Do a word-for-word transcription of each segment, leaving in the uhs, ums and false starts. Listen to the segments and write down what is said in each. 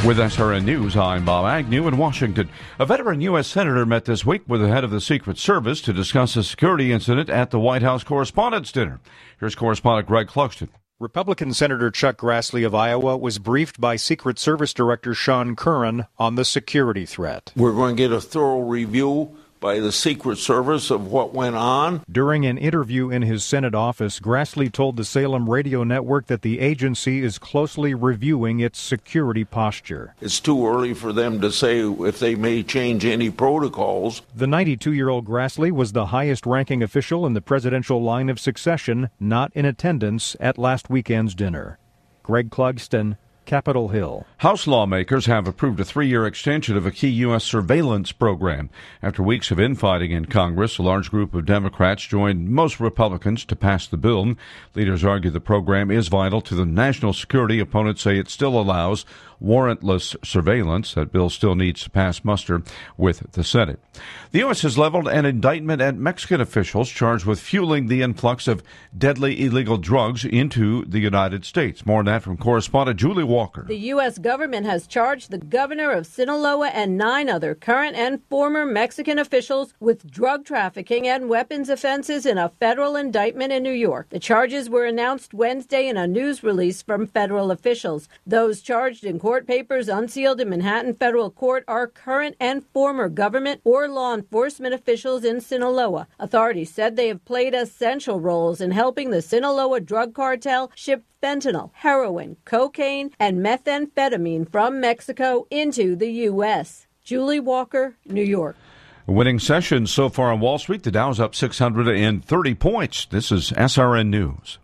With S R N News, I'm Bob Agnew in Washington. A veteran U S senator met this week with the head of the Secret Service to discuss a security incident at the White House Correspondents' Dinner. Here's correspondent Greg Clugston. Republican Senator Chuck Grassley of Iowa was briefed by Secret Service Director Sean Curran on the security threat. We're going to get a thorough review by the Secret Service of what went on. During an interview in his Senate office, Grassley told the Salem radio network that the agency is closely reviewing its security posture. It's too early for them to say if they may change any protocols. The ninety-two-year-old Grassley was the highest-ranking official in the presidential line of succession, not in attendance at last weekend's dinner. Greg Clugston, Capitol Hill. House lawmakers have approved a three-year extension of a key U S surveillance program. After weeks of infighting in Congress, a large group of Democrats joined most Republicans to pass the bill. Leaders argue the program is vital to the national security. Opponents say it still allows warrantless surveillance. That bill still needs to pass muster with the Senate. The U S has leveled an indictment at Mexican officials charged with fueling the influx of deadly illegal drugs into the United States. More on that from correspondent Julie Walker. The U S government has charged the governor of Sinaloa and nine other current and former Mexican officials with drug trafficking and weapons offenses in a federal indictment in New York. The charges were announced Wednesday in a news release from federal officials. Those charged in court papers unsealed in Manhattan Federal Court are current and former government or law enforcement officials in Sinaloa. Authorities said they have played essential roles in helping the Sinaloa drug cartel ship fentanyl, heroin, cocaine, and methamphetamine from Mexico into the U S. Julie Walker, New York. A winning session so far on Wall Street. The Dow's up six hundred thirty points. This is S R N News.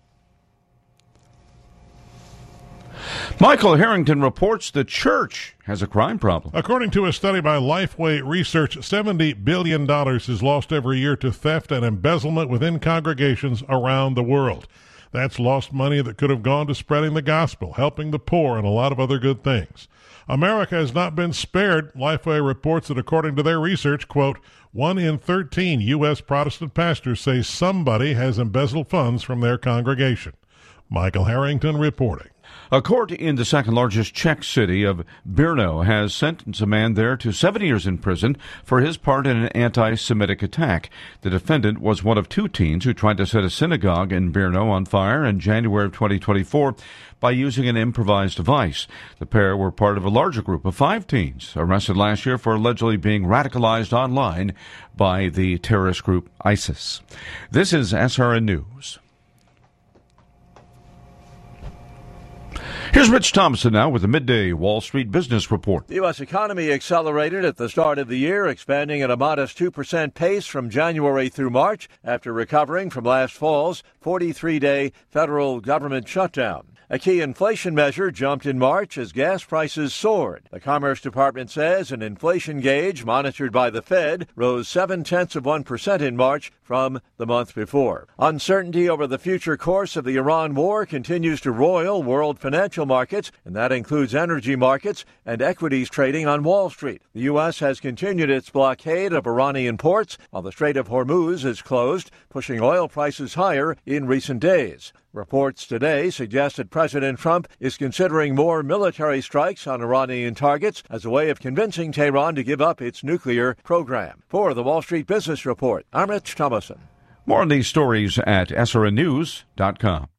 Michael Harrington reports the church has a crime problem. According to a study by Lifeway Research, seventy billion dollars is lost every year to theft and embezzlement within congregations around the world. That's lost money that could have gone to spreading the gospel, helping the poor, and a lot of other good things. America has not been spared. Lifeway reports that according to their research, quote, one in thirteen U S Protestant pastors say somebody has embezzled funds from their congregation. Michael Harrington reporting. A court in the second-largest Czech city of Brno has sentenced a man there to seven years in prison for his part in an anti-Semitic attack. The defendant was one of two teens who tried to set a synagogue in Brno on fire in January of twenty twenty-four by using an improvised device. The pair were part of a larger group of five teens arrested last year for allegedly being radicalized online by the terrorist group ISIS. This is S R N News. Here's Rich Thompson now with the midday Wall Street Business Report. The U S economy accelerated at the start of the year, expanding at a modest two percent pace from January through March after recovering from last fall's forty-three day federal government shutdown. A key inflation measure jumped in March as gas prices soared. The Commerce Department says an inflation gauge monitored by the Fed rose seven-tenths of one percent in March from the month before. Uncertainty over the future course of the Iran war continues to roil world financial markets, and that includes energy markets and equities trading on Wall Street. The U S has continued its blockade of Iranian ports, while the Strait of Hormuz is closed, pushing oil prices higher in recent days. Reports today suggest that President Trump is considering more military strikes on Iranian targets as a way of convincing Tehran to give up its nuclear program. For the Wall Street Business Report, I'm Rich Thomason. More on these stories at S R N news dot com.